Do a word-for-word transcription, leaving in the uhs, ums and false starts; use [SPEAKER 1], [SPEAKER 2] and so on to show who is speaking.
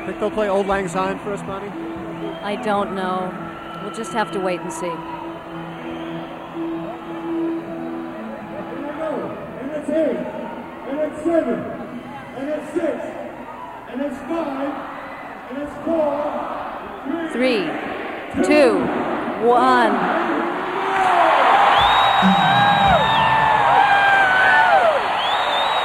[SPEAKER 1] Think they'll play Old Lang Syne for us, Bonnie?
[SPEAKER 2] I don't know. We'll just have to wait and see.
[SPEAKER 3] And it's eight, and it's seven, and it's six, and it's five, and it's four,
[SPEAKER 2] three, two, one.